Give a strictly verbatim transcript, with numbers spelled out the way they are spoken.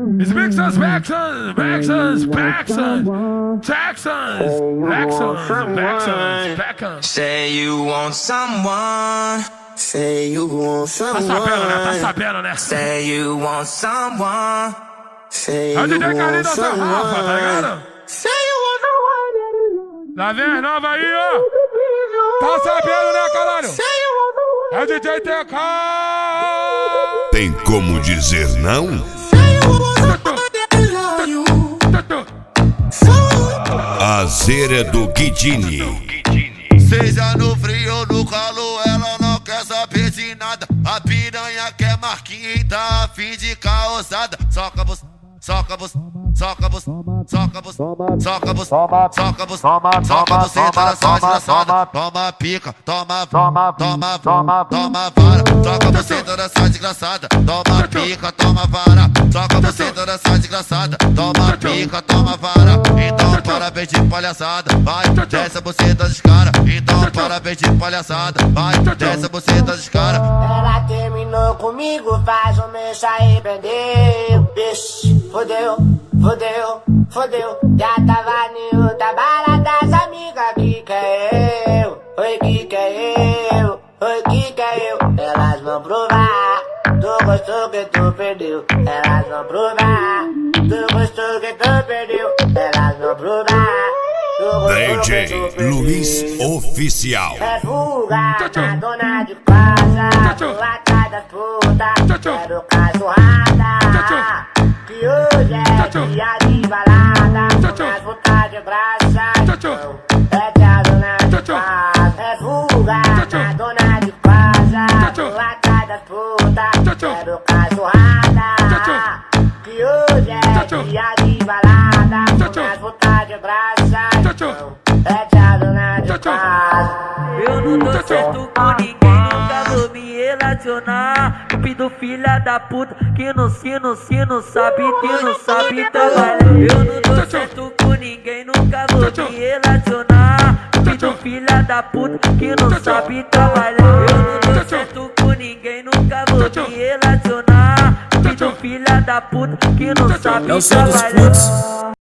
It's Mixons, Maxons, Maxons, Paxons, Jacksons, Maxons, Maxons, Paxons. Say you want someone. Say you want Tá someone. sabendo, né? Tá sabendo, né? Say you want someone. Say É o you D J Carinho want da sua Rafa, tá someone. ligado? Say you want someone. Lá vem as novas aí, ó. Tá sabendo, né, caralho? Say you want someone. É o D J T K. Tem como dizer não? Say you want someone that love you. A zera do Guidini. Seja no frio ou no calor, ela não quer saber de nada. A piranha quer marquinha e tá a fim de causada. Soca você, soca você, soca você, soca você, soca você, soca você, soca você, tá só desgraçada. Toma pica, toma, toma, toma, toma, toma vara. Soca você toda essa desgraçada. Toma pica, toma vara. Soca você toda essa desgraçada. Toma pica, toma vara. Então parabéns de palhaçada. Vai, desce a buceta dos cara. Então parabéns de palhaçada. Vai, desce a buceta dos cara. Ela terminou comigo, faz um mês aí, prendeu. Bicho, fodeu, fodeu, fodeu. Já tava em outra balada, as amigas que que é eu. Oi, que que é eu. Oi, que que é eu. Elas vão provar. Tu gostou que tu perdeu. Elas vão provar. Tu gostou que tu perdeu. Elas vão provar. D J Luiz Oficial. É fuga, na dona de casa, tô atrás das putas, quero cachorrada, que hoje é dia de balada, as putas de graça, é que a dona de casa. É fuga, na dona de casa, tô atrás das putas, quero cachorrada, que hoje é dia de balada, as putas de graça, é que a dona de casa. Eu não dou certo com ninguém, nunca vou me relacionar. Cupido filha da puta, que não se, não se, não sabe, que não sabe trabalhar. Eu não dou certo com ninguém, nunca vou me relacionar. Cupido filha da puta, que não sabe trabalhar. Eu não dou certo com ninguém, nunca vou me relacionar. Cupido filha da puta, que não sabe trabalhar.